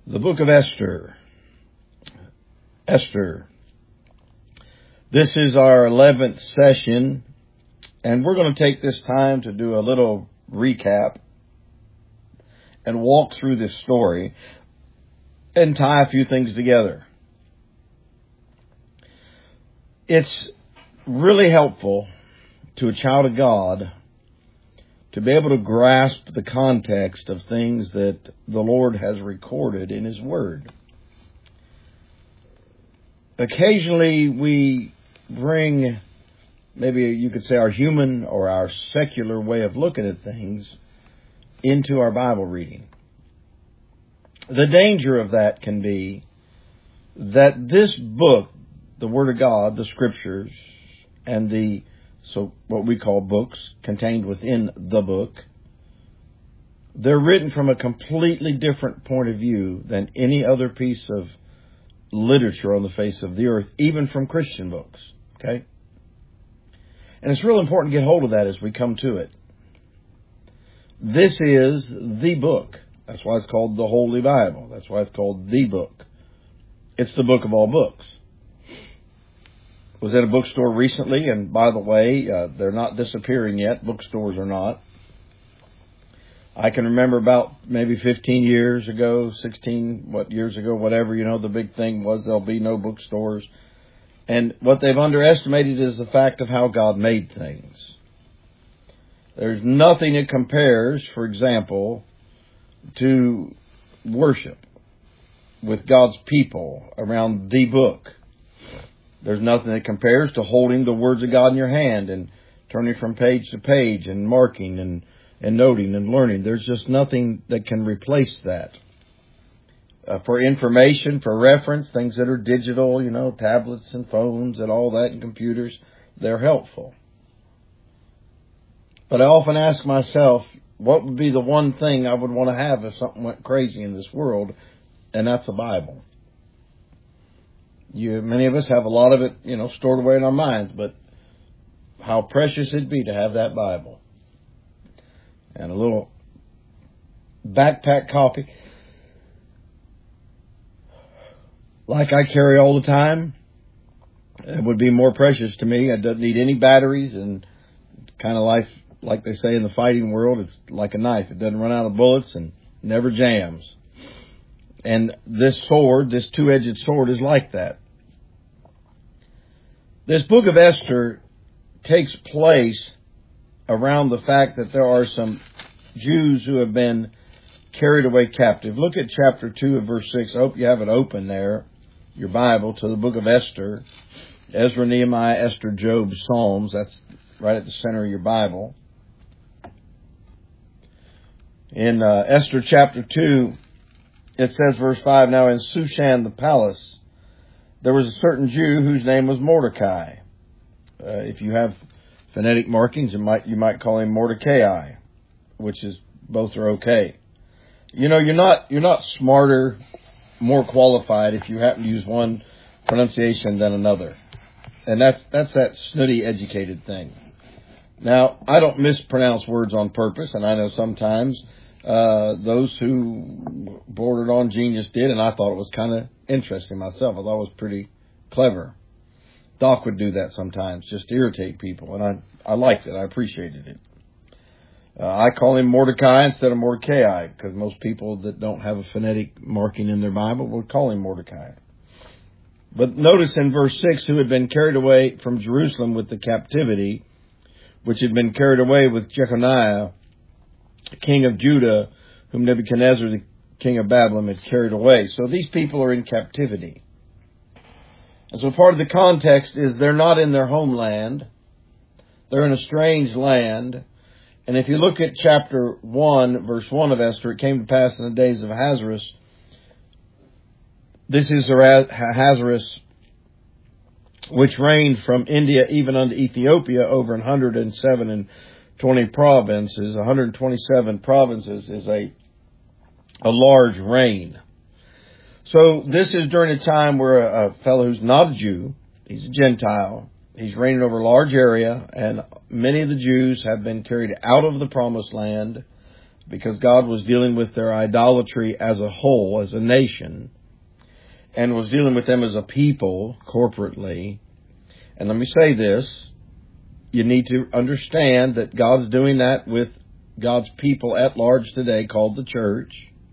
The book of Esther. Esther. This is our 11th session, and we're going to take this time to do a little recap and walk through this story and tie a few things together. It's really helpful to a child of God to be able to grasp the context of things that the Lord has recorded in His Word. Occasionally we bring, maybe you could say, our human or our secular way of looking at things into our Bible reading. The danger of that can be that this book, the Word of God, the Scriptures, and what we call books contained within the book, they're written from a completely different point of view than any other piece of literature on the face of the earth, even from Christian books. Okay? And it's real important to get hold of that as we come to it. This is the book. That's why it's called the Holy Bible. That's why it's called the book. It's the book of all books. Was at a bookstore recently, and by the way, they're not disappearing yet. Bookstores are not. I can remember about maybe 15 years ago, 16 years ago, whatever, the big thing was there'll be no bookstores. And what they've underestimated is the fact of how God made things. There's nothing that compares, for example, to worship with God's people around the book. There's nothing that compares to holding the words of God in your hand and turning from page to page and marking and noting and learning. There's just nothing that can replace that. For information, for reference, things that are digital, tablets and phones and all that and computers, they're helpful. But I often ask myself, what would be the one thing I would want to have if something went crazy in this world? And that's a Bible. Many of us have a lot of it, stored away in our minds, but how precious it'd be to have that Bible. And a little backpack copy, like I carry all the time, it would be more precious to me. It doesn't need any batteries, and kind of life, like they say in the fighting world, it's like a knife. It doesn't run out of bullets and never jams. And this sword, this two-edged sword, is like that. This book of Esther takes place around the fact that there are some Jews who have been carried away captive. Look at chapter 2 of verse 6. I hope you have it open there, your Bible, to the book of Esther. Ezra, Nehemiah, Esther, Job, Psalms. That's right at the center of your Bible. In Esther chapter 2, it says, verse 5, Now in Shushan the palace, there was a certain Jew whose name was Mordecai. If you have phonetic markings, you might call him Mordecai, which is, both are okay. You're not smarter, more qualified if you happen to use one pronunciation than another. And that's that snooty educated thing. Now, I don't mispronounce words on purpose, and I know sometimes those who bordered on genius did, and I thought it was kind of interesting myself. I thought it was pretty clever. Doc would do that sometimes, just to irritate people, and I liked it. I appreciated it. I call him Mordecai instead of Mordecai, because most people that don't have a phonetic marking in their Bible would call him Mordecai. But notice in verse 6, who had been carried away from Jerusalem with the captivity, which had been carried away with Jeconiah, king of Judah, whom Nebuchadnezzar, the king of Babylon, had carried away. So these people are in captivity. And so part of the context is they're not in their homeland. They're in a strange land. And if you look at chapter 1, verse 1 of Esther, it came to pass in the days of Ahasuerus. This is Ahasuerus, which reigned from India even unto Ethiopia over 120 provinces. 127 provinces is a large reign. So this is during a time where a fellow who's not a Jew, he's a Gentile, he's reigning over a large area, and many of the Jews have been carried out of the promised land because God was dealing with their idolatry as a whole, as a nation, and was dealing with them as a people corporately. And let me say this, you need to understand that God's doing that with God's people at large today, called the church.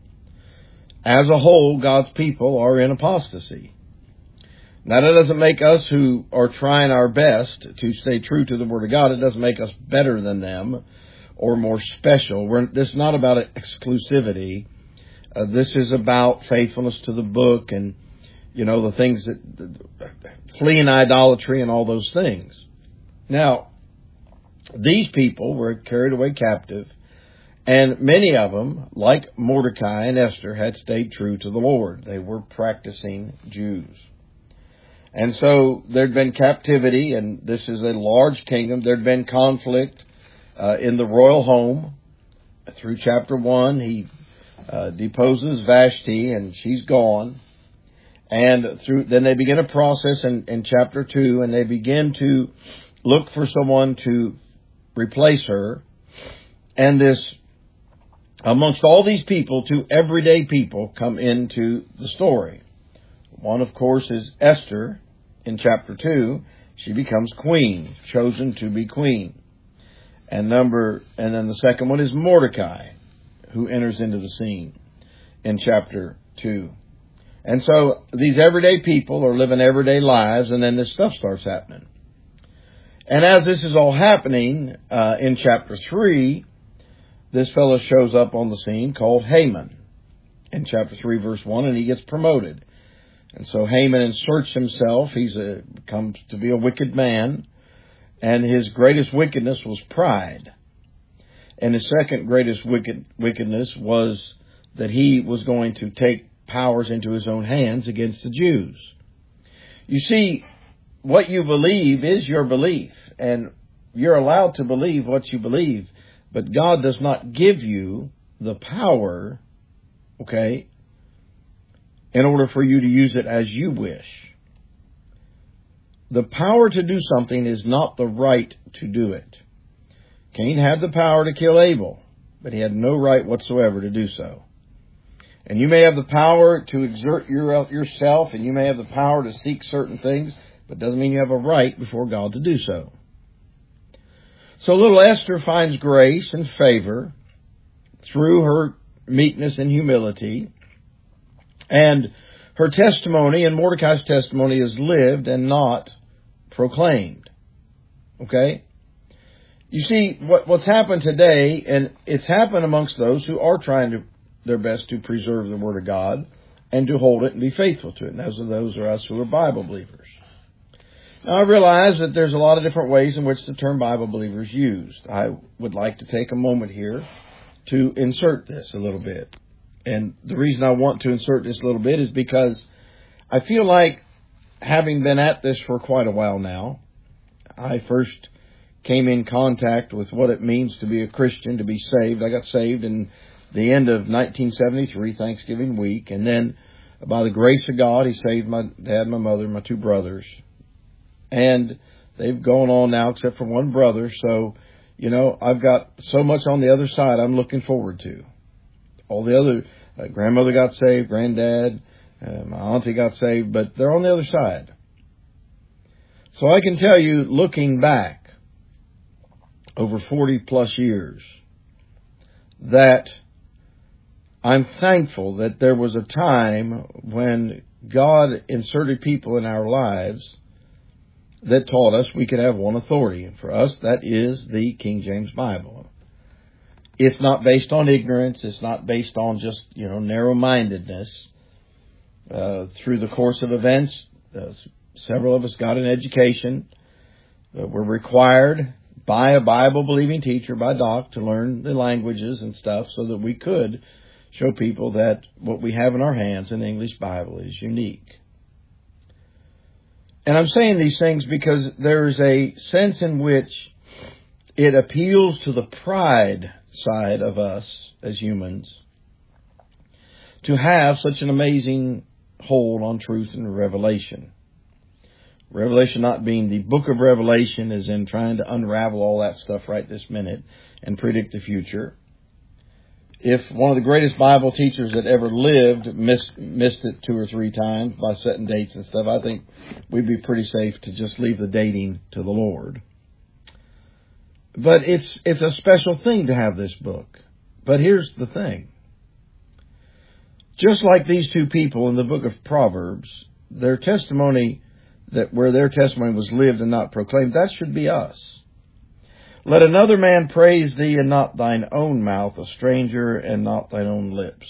As a whole, God's people are in apostasy. Now, that doesn't make us who are trying our best to stay true to the Word of God, it doesn't make us better than them or more special. This is not about exclusivity. This is about faithfulness to the book and, the things that fleeing idolatry and all those things. Now, these people were carried away captive, and many of them, like Mordecai and Esther, had stayed true to the Lord. They were practicing Jews. And so there'd been captivity, and this is a large kingdom. There'd been conflict in the royal home. Through chapter 1, he deposes Vashti, and she's gone. And then they begin a process in chapter 2, and they begin to look for someone to replace her. And this, amongst all these people, 2 everyday people come into the story. One, of course, is Esther. In chapter 2, she becomes queen, chosen to be queen. And then the second one is Mordecai, who enters into the scene in chapter 2. And so these everyday people are living everyday lives, and then this stuff starts happening. And as this is all happening, in chapter 3, this fellow shows up on the scene called Haman in chapter 3, verse 1, and he gets promoted. And so Haman inserts himself. Comes to be a wicked man, and his greatest wickedness was pride. And his second greatest wickedness was that he was going to take powers into his own hands against the Jews. You see, what you believe is your belief, and you're allowed to believe what you believe, but God does not give you the power, in order for you to use it as you wish. The power to do something is not the right to do it. Cain had the power to kill Abel, but he had no right whatsoever to do so. And you may have the power to exert yourself, and you may have the power to seek certain things, but it doesn't mean you have a right before God to do so. So little Esther finds grace and favor through her meekness and humility. And her testimony and Mordecai's testimony is lived and not proclaimed. Okay? You see, what's happened today, and it's happened amongst those who are trying their best to preserve the Word of God and to hold it and be faithful to it. And those are us who are Bible believers. Now, I realize that there's a lot of different ways in which the term Bible believer is used. I would like to take a moment here to insert this a little bit. And the reason I want to insert this a little bit is because I feel like, having been at this for quite a while now, I first came in contact with what it means to be a Christian, to be saved. I got saved in the end of 1973, Thanksgiving week. And then, by the grace of God, He saved my dad, my mother, my 2 brothers. And they've gone on now, except for one brother. So, I've got so much on the other side I'm looking forward to. All the other, grandmother got saved, granddad, my auntie got saved, but they're on the other side. So I can tell you, looking back over 40 plus years, that I'm thankful that there was a time when God inserted people in our lives that taught us we could have one authority. And for us, that is the King James Bible. It's not based on ignorance. It's not based on just, narrow-mindedness. Through the course of events, several of us got an education. We're required by a Bible-believing teacher, by Doc, to learn the languages and stuff so that we could show people that what we have in our hands in the English Bible is unique. And I'm saying these things because there's a sense in which it appeals to the pride side of us as humans to have such an amazing hold on truth and revelation. Revelation not being the book of Revelation, as in trying to unravel all that stuff right this minute and predict the future. if one of the greatest Bible teachers that ever lived missed it 2 or 3 times by setting dates and stuff, I think we'd be pretty safe to just leave the dating to the Lord. But it's a special thing to have this book. But here's the thing. Just like these 2 people in the book of Proverbs, their testimony, where their testimony was lived and not proclaimed, that should be us. Let another man praise thee, and not thine own mouth, a stranger, and not thine own lips.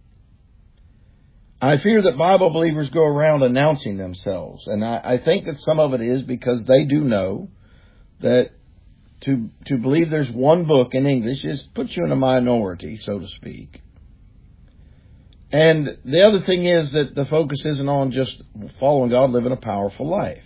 I fear that Bible believers go around announcing themselves, and I think that some of it is because they do know that to believe there's one book in English puts you in a minority, so to speak. And the other thing is that the focus isn't on just following God, living a powerful life.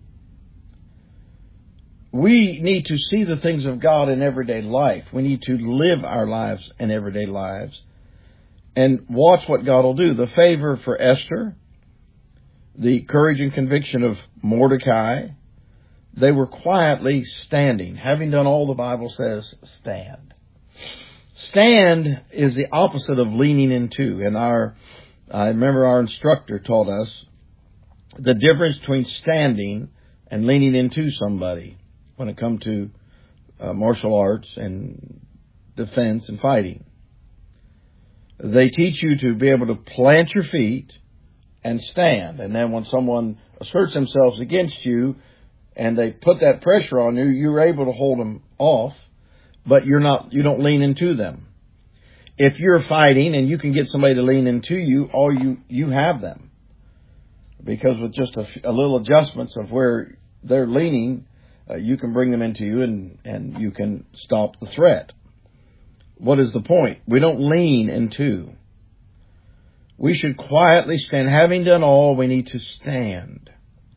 We need to see the things of God in everyday life. We need to live our lives in everyday lives and watch what God will do. The favor for Esther, the courage and conviction of Mordecai, they were quietly standing, having done all the Bible says, stand. Stand is the opposite of leaning into. And I remember our instructor taught us the difference between standing and leaning into somebody when it comes to martial arts and defense and fighting. They teach you to be able to plant your feet and stand. And then when someone asserts themselves against you and they put that pressure on you, you're able to hold them off, but you don't lean into them. If you're fighting and you can get somebody to lean into you, you have them. Because with just a little adjustments of where they're leaning, you can bring them into you and you can stop the threat. What is the point? We don't lean into. We should quietly stand. Having done all, we need to stand.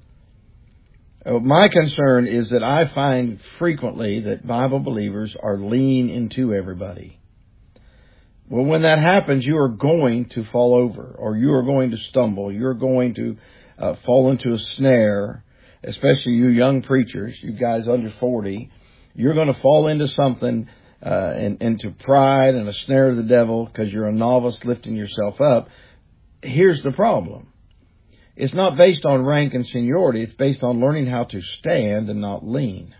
My concern is that I find frequently that Bible believers are lean into everybody. Well, when that happens, you are going to fall over, or you are going to stumble. You're going to fall into a snare. Especially you young preachers, you guys under 40, you're going to fall into something, into pride and a snare of the devil because you're a novice lifting yourself up. Here's the problem. It's not based on rank and seniority. It's based on learning how to stand and not lean.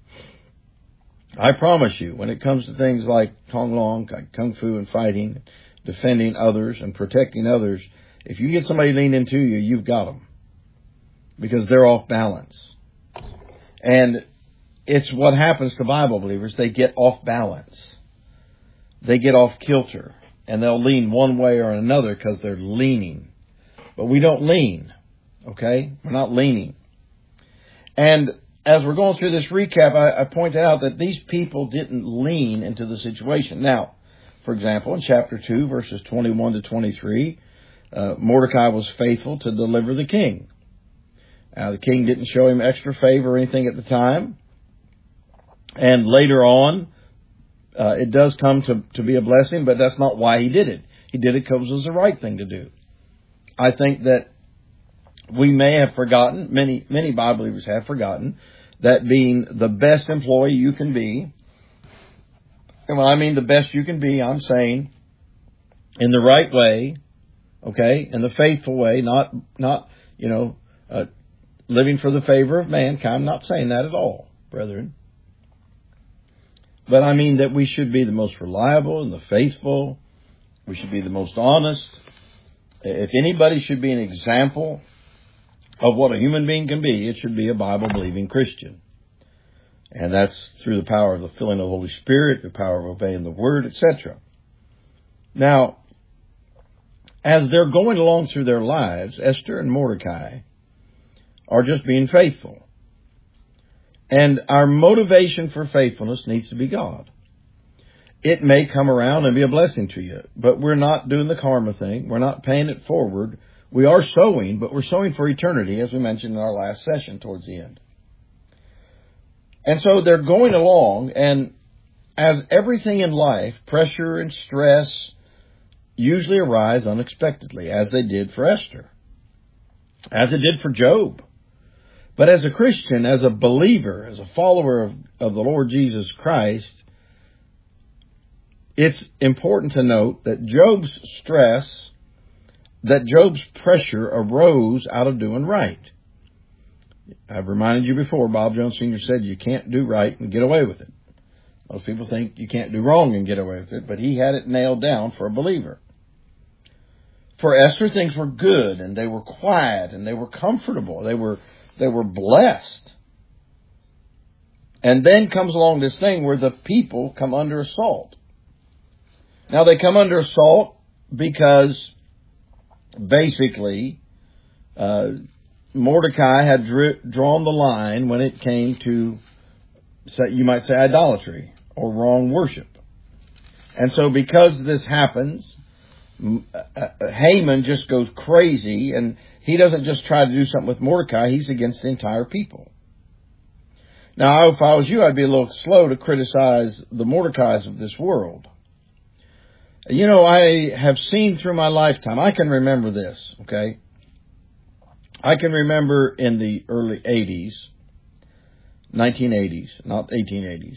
I promise you, when it comes to things like Tong Long, like Kung Fu and fighting, defending others and protecting others, if you get somebody lean into you, you've got them. Because they're off balance. And it's what happens to Bible believers. They get off balance. They get off kilter. And they'll lean one way or another because they're leaning. But we don't lean. Okay? We're not leaning. And as we're going through this recap, I pointed out that these people didn't lean into the situation. Now, for example, in chapter 2, verses 21 to 23, Mordecai was faithful to deliver the king. The king didn't show him extra favor or anything at the time. And later on, it does come to be a blessing, but that's not why he did it. He did it because it was the right thing to do. I think that we may have forgotten, many Bible believers have forgotten, that being the best employee you can be, and when I mean the best you can be, I'm saying in the right way, okay, in the faithful way, not living for the favor of mankind. I'm not saying that at all, brethren. But I mean that we should be the most reliable and the faithful. We should be the most honest. If anybody should be an example of what a human being can be, it should be a Bible-believing Christian. And that's through the power of the filling of the Holy Spirit, the power of obeying the Word, etc. Now, as they're going along through their lives, Esther and Mordecai are just being faithful. And our motivation for faithfulness needs to be God. It may come around and be a blessing to you, but we're not doing the karma thing. We're not paying it forward. We are sowing, but we're sowing for eternity, as we mentioned in our last session towards the end. And so they're going along, and as everything in life, pressure and stress usually arise unexpectedly, as they did for Esther, as it did for Job. But as a Christian, as a believer, as a follower of the Lord Jesus Christ, it's important to note that Job's pressure arose out of doing right. I've reminded you before, Bob Jones Sr. said you can't do right and get away with it. Most people think you can't do wrong and get away with it, but he had it nailed down for a believer. For Esther, things were good, and they were quiet, and they were comfortable. They were blessed. And then comes along this thing where the people come under assault. Now, they come under assault because basically Mordecai had drawn the line when it came to, you might say, idolatry or wrong worship. And so because this happens, Haman just goes crazy, and he doesn't just try to do something with Mordecai, he's against the entire people. Now, if I was you, I'd be a little slow to criticize the Mordecais of this world. You know, I have seen through my lifetime, I can remember this, okay? I can remember in the early 80s, 1980s, not 1880s.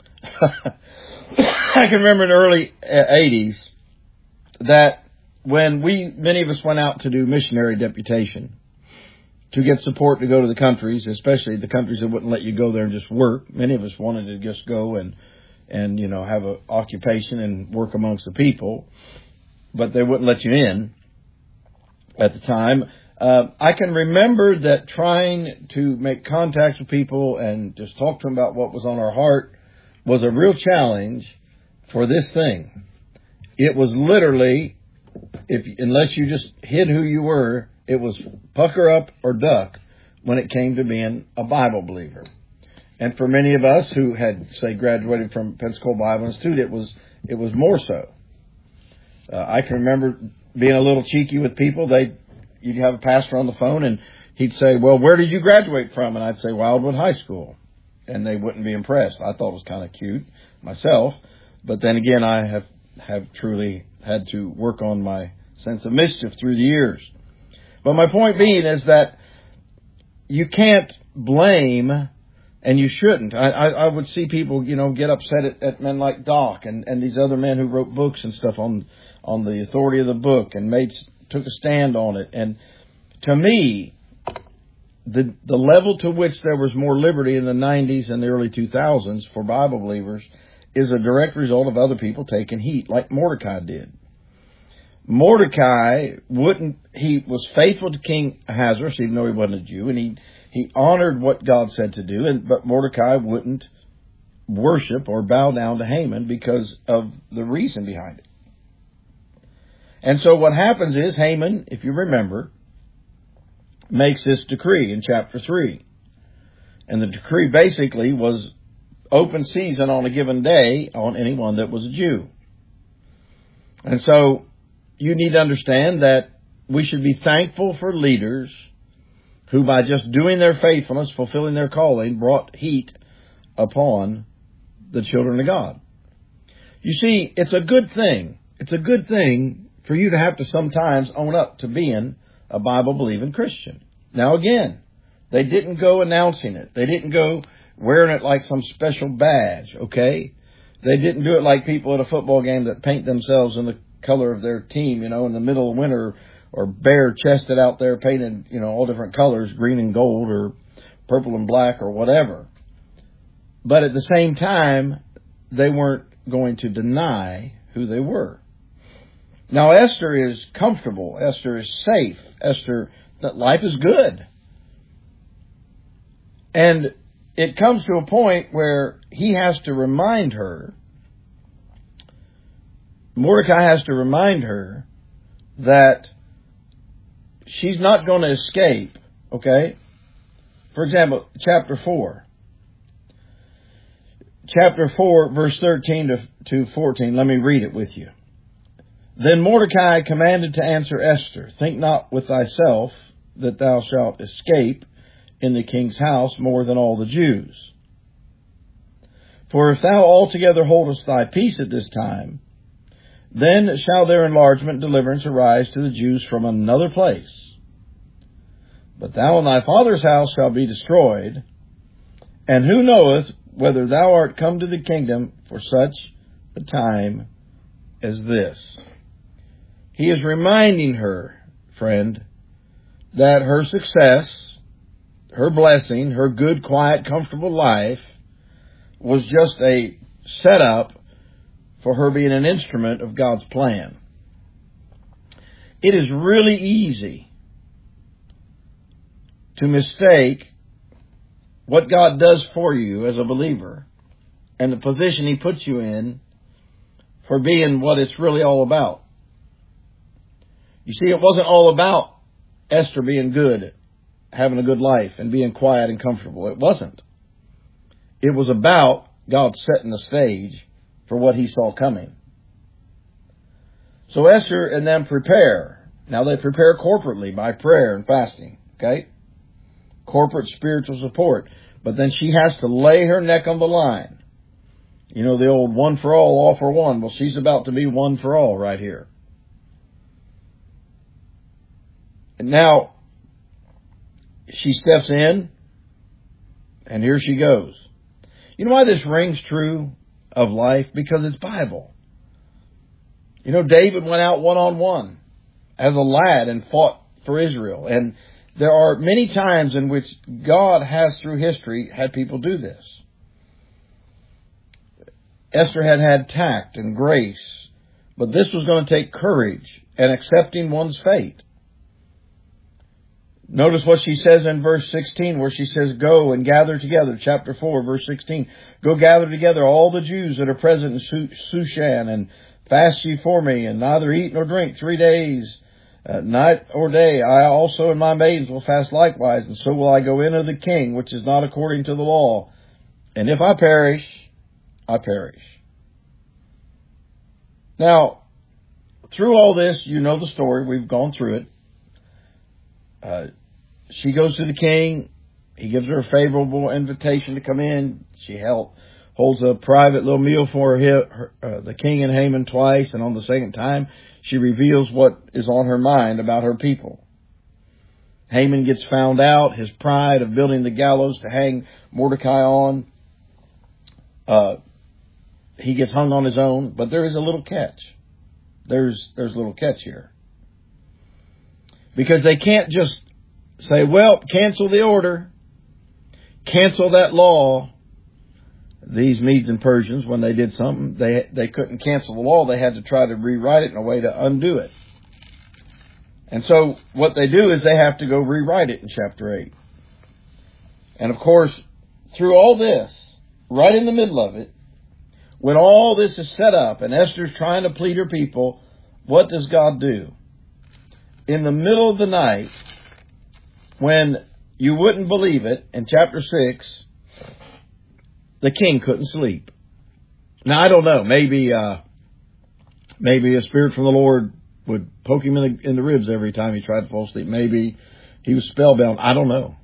I can remember in the early 80s that when many of us went out to do missionary deputation to get support to go to the countries, especially the countries that wouldn't let you go there and just work. Many of us wanted to just go and have an occupation and work amongst the people, but they wouldn't let you in at the time. I can remember that trying to make contacts with people and just talk to them about what was on our heart was a real challenge for this thing. It was literally, unless you just hid who you were, it was pucker up or duck when it came to being a Bible believer. And for many of us who had, say, graduated from Pensacola Bible Institute, it was more so. I can remember being a little cheeky with people. You'd have a pastor on the phone, and he'd say, "Well, where did you graduate from?" And I'd say, "Wildwood High School." And they wouldn't be impressed. I thought it was kind of cute myself. But then again, I have truly had to work on my sense of mischief through the years. But my point being is that you can't blame, and you shouldn't. I would see people, get upset at men like Doc and these other men who wrote books and stuff on the authority of the book and took a stand on it. And to me, the level to which there was more liberty in the 90s and the early 2000s for Bible believers is a direct result of other people taking heat, like Mordecai did. Mordecai he was faithful to King Ahasuerus, even though he wasn't a Jew, and he honored what God said to do, but Mordecai wouldn't worship or bow down to Haman because of the reason behind it. And so what happens is Haman, if you remember, makes this decree in chapter 3. And the decree basically was open season on a given day on anyone that was a Jew. And so you need to understand that we should be thankful for leaders who, by just doing their faithfulness, fulfilling their calling, brought heat upon the children of God. You see, it's a good thing. It's a good thing for you to have to sometimes own up to being a Bible-believing Christian. Now again, they didn't go announcing it. They didn't go wearing it like some special badge, okay? They didn't do it like people at a football game that paint themselves in the color of their team, in the middle of winter, or bare-chested out there painted, all different colors, green and gold or purple and black or whatever. But at the same time, they weren't going to deny who they were. Now, Esther is comfortable. Esther is safe. Life is good. And it comes to a point where he has to remind her, Mordecai has to remind her that she's not going to escape, okay? For example, chapter 4. Chapter 4, verse 13 to 14. Let me read it with you. Then Mordecai commanded to answer Esther, "Think not with thyself that thou shalt escape in the king's house more than all the Jews. For if thou altogether holdest thy peace at this time, then shall their enlargement and deliverance arise to the Jews from another place. But thou and thy father's house shall be destroyed, and who knoweth whether thou art come to the kingdom for such a time as this. He is reminding her, friend, that her success, her blessing, her good, quiet, comfortable life was just a setup for her being an instrument of God's plan. It is really easy to mistake what God does for you as a believer and the position He puts you in for being what it's really all about. You see, it wasn't all about Esther being good, having a good life, and being quiet and comfortable. It wasn't. It was about God setting the stage for what He saw coming. So Esther and them prepare. Now they prepare corporately by prayer and fasting. Okay? Corporate spiritual support. But then she has to lay her neck on the line. You know, the old one for all for one. Well, she's about to be one for all right here. And now, she steps in, and here she goes. You know why this rings true of life? Because it's Bible. You know, David went out one-on-one as a lad and fought for Israel. And there are many times in which God has, through history, had people do this. Esther had tact and grace, but this was going to take courage and accepting one's fate. Notice what she says in verse 16, where she says, go and gather together. Chapter 4, verse 16. Go gather together all the Jews that are present in Shushan, and fast ye for me, and neither eat nor drink 3 days, night or day. I also and my maidens will fast likewise, and so will I go in unto the king, which is not according to the law. And if I perish, I perish. Now, through all this, you know the story. We've gone through it. She goes to the king. He gives her a favorable invitation to come in. She holds a private little meal for the king and Haman twice, and on the second time, she reveals what is on her mind about her people. Haman gets found out. His pride of building the gallows to hang Mordecai on, he gets hung on his own, but there is a little catch. There's a little catch here. Because they can't just say, well, cancel the order, cancel that law. These Medes and Persians, when they did something, they couldn't cancel the law. They had to try to rewrite it in a way to undo it. And so what they do is they have to go rewrite it in chapter 8. And of course, through all this, right in the middle of it, when all this is set up and Esther's trying to plead her people, what does God do? In the middle of the night, when you wouldn't believe it, in chapter 6, the king couldn't sleep. Now, I don't know. Maybe a spirit from the Lord would poke him in the ribs every time he tried to fall asleep. Maybe he was spellbound. I don't know.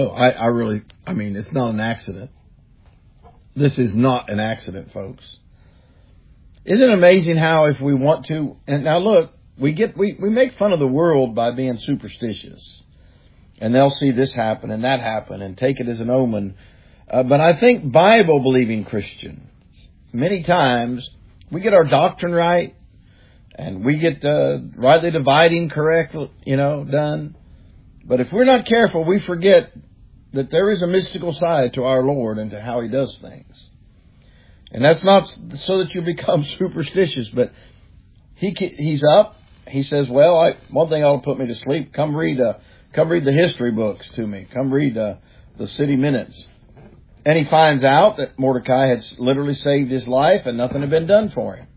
I mean, it's not an accident. This is not an accident, folks. Isn't it amazing how if we want to, and now look, we make fun of the world by being superstitious. And they'll see this happen and that happen and take it as an omen. But I think Bible-believing Christians, many times, we get our doctrine right and we get rightly dividing correct, done. But if we're not careful, we forget that there is a mystical side to our Lord and to how He does things. And that's not so that you become superstitious, but He's up. He says, well, one thing ought to put me to sleep. Come read the history books to me. Come read the city minutes. And he finds out that Mordecai had literally saved his life and nothing had been done for him.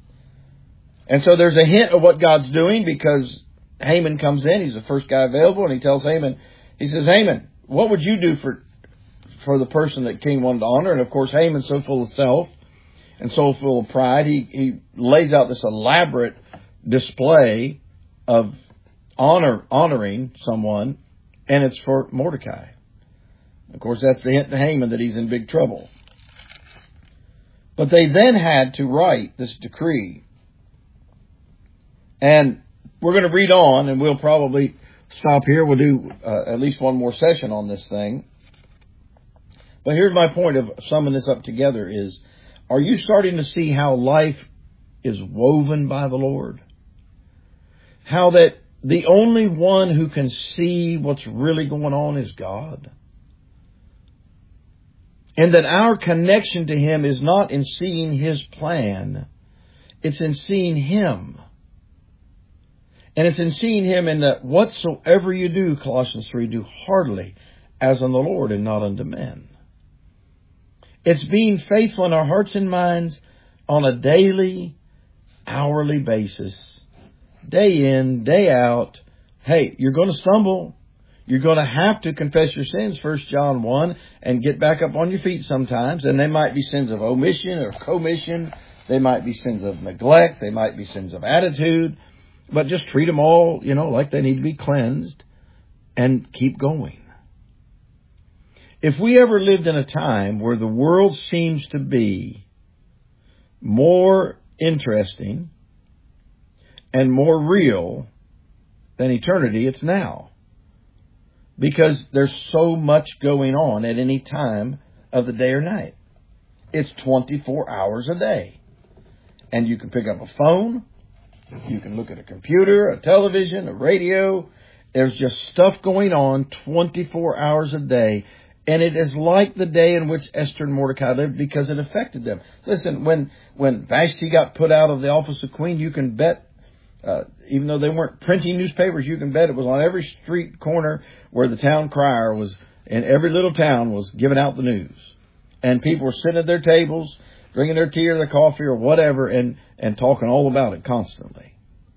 And so there's a hint of what God's doing, because Haman comes in. He's the first guy available, and he tells Haman, he says, Haman, what would you do for the person that king wanted to honor? And of course, Haman's so full of self and so full of pride, he lays out this elaborate display of honoring someone, and it's for Mordecai. Of course, that's the hint to Haman that he's in big trouble. But they then had to write this decree. And we're going to read on, and we'll probably stop here. We'll do at least one more session on this thing. But here's my point of summing this up together is, are you starting to see how life is woven by the Lord. How that the only one who can see what's really going on is God. And that our connection to Him is not in seeing His plan. It's in seeing Him. And it's in seeing Him in that whatsoever you do, Colossians 3, do heartily as unto the Lord and not unto men. It's being faithful in our hearts and minds on a daily, hourly basis. Day in, day out. Hey, you're going to stumble. You're going to have to confess your sins, 1 John 1, and get back up on your feet sometimes. And they might be sins of omission or commission. They might be sins of neglect. They might be sins of attitude. But just treat them all, like they need to be cleansed and keep going. If we ever lived in a time where the world seems to be more interesting and more real than eternity, it's now. Because there's so much going on at any time of the day or night. It's 24 hours a day. And you can pick up a phone. You can look at a computer, a television, a radio. There's just stuff going on 24 hours a day. And it is like the day in which Esther and Mordecai lived because it affected them. Listen, when Vashti got put out of the office of queen, you can bet, even though they weren't printing newspapers, you can bet it was on every street corner where the town crier was, in every little town was giving out the news. And people were sitting at their tables, drinking their tea or their coffee or whatever, and talking all about it constantly.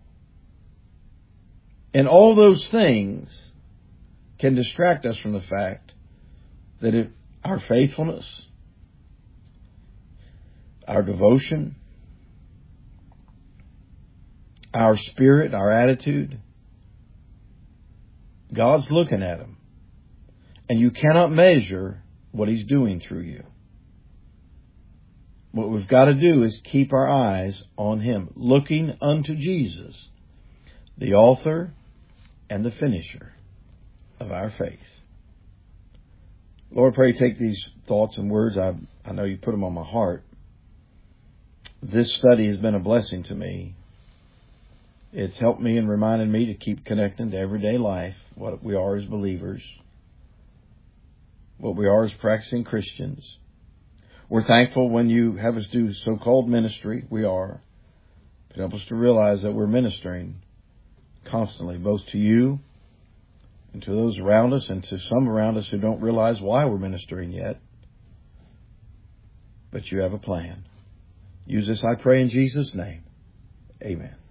And all those things can distract us from the fact that if our faithfulness, our devotion, our spirit, our attitude, God's looking at them. And you cannot measure what He's doing through you. What we've got to do is keep our eyes on Him, looking unto Jesus, the author and the finisher of our faith. Lord, pray take these thoughts and words. I know you put them on my heart. This study has been a blessing to me. It's helped me and reminded me to keep connecting to everyday life, what we are as believers, what we are as practicing Christians. We're thankful when you have us do so-called ministry. We are. But help us to realize that we're ministering constantly, both to you and to those around us and to some around us who don't realize why we're ministering yet. But you have a plan. Use this, I pray, in Jesus' name. Amen.